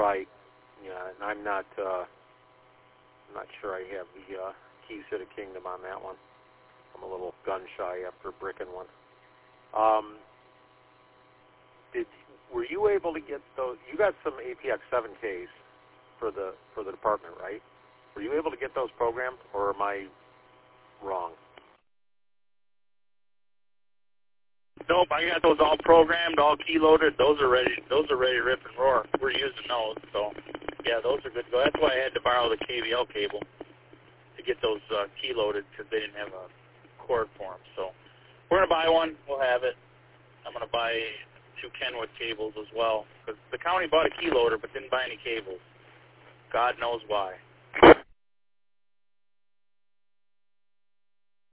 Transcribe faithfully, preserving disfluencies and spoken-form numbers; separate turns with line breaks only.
right. Yeah, and I'm not. Uh, I'm not sure I have the uh, keys to the kingdom on that one. I'm a little gun shy after bricking one. Um, did were you able to get those? You got some A P X seven Ks for the for the department, right? Were you able to get those programmed, or am I wrong?
Nope, I got those all programmed, all key loaded. Those are ready. Those are ready to rip and roar. We're using those, so yeah, those are good to go. That's why I had to borrow the K V L cable to get those uh, key loaded because they didn't have a cord for them. So we're gonna buy one. We'll have it. I'm gonna buy two Kenwood cables as well because the county bought a key loader but didn't buy any cables. God knows why.